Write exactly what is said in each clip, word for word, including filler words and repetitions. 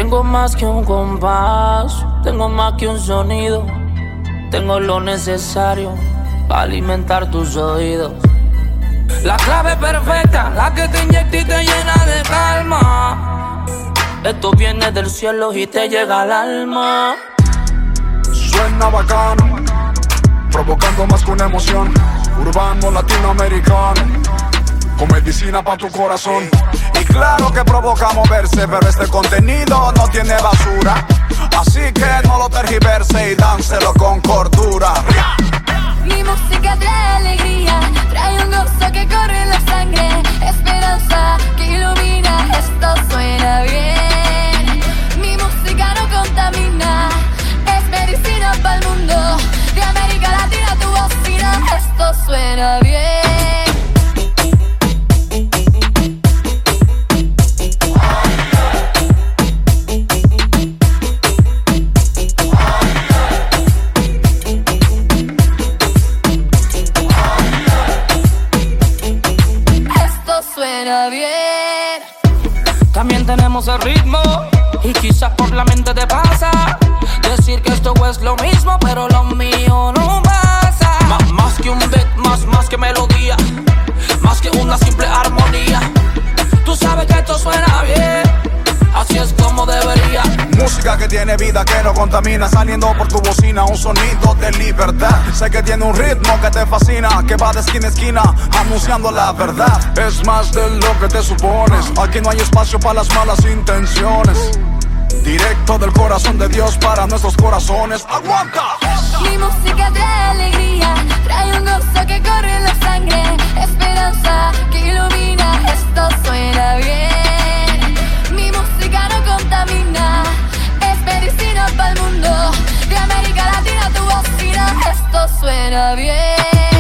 Tengo más que un compás, tengo más que un sonido. Tengo lo necesario para alimentar tus oídos. La clave perfecta, la que te inyecta y te llena de calma. Esto viene del cielo y te llega al alma. Suena bacano, provocando más que una emoción. Urbano latinoamericano, con medicina pa' tu corazón. Y claro que provoca moverse, pero este contenido no tiene basura. Así que no lo tergiverse y dánselo con cordura. Mi música trae alegría, trae un gozo que corre en la sangre, esperanza que ilumina, esto suena bien. Mi música no contamina, es medicina para el mundo. De América Latina tu bocina, esto suena bien. Bien. También tenemos el ritmo y quizás por la mente te pasa decir que esto es lo mismo, pero lo mío no pasa. M- más que un beat, más, más que melodía, más que una simple armonía. Tú sabes que esto suena bien, así es como debería. Música que tiene vida, que no contamina, saliendo por tu bocina un sonido de libertad. Sé que tiene un ritmo que te fascina, que va de esquina a esquina anunciando la verdad. Es más de lo que te supones, aquí no hay espacio para las malas intenciones. Directo del corazón de Dios para nuestros corazones. ¡Aguanta! Mi música trae alegría, trae un gozo que corre en la sangre, esperanza que ilumina, esto suena bien. Mi música no contamina, es medicina para el mundo. De América Latina tu bocina, esto suena bien.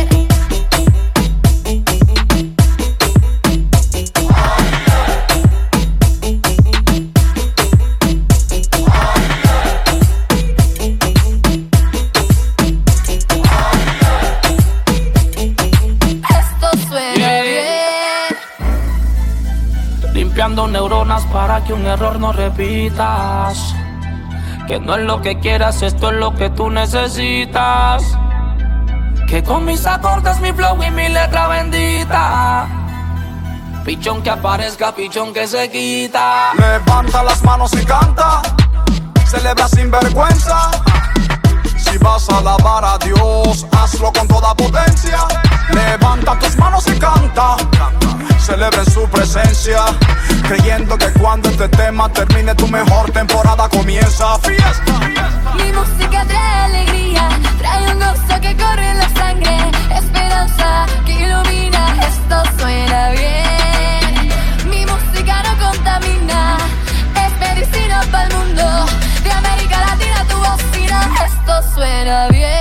Limpiando neuronas para que un error no repitas. Que no es lo que quieras, esto es lo que tú necesitas. Que con mis acordes, mi flow y mi letra bendita. Pichón que aparezca, pichón que se quita. Levanta las manos y canta, celebra sin vergüenza. Si vas a alabar a Dios, hazlo con toda potencia. Levanta tus manos y canta, celebra en su presencia, creyendo que cuando este tema termine tu mejor temporada comienza. Fiesta, fiesta. Mi música trae alegría, trae un gozo que corre en la sangre, esperanza que ilumina, esto suena bien. Mi música no contamina, es medicina para el mundo. De América Latina tu bocina, esto suena bien.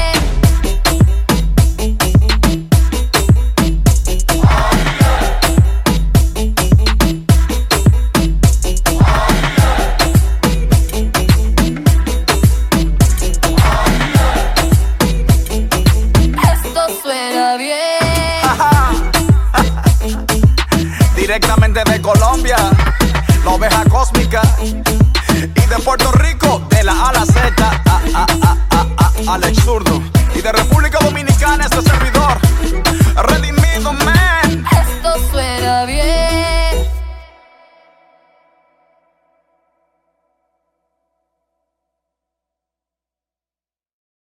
Directamente de Colombia, la oveja cósmica. Y de Puerto Rico, de la A a la Z, a, a, a, a, a, Alex Zurdo. Y de República Dominicana, este servidor.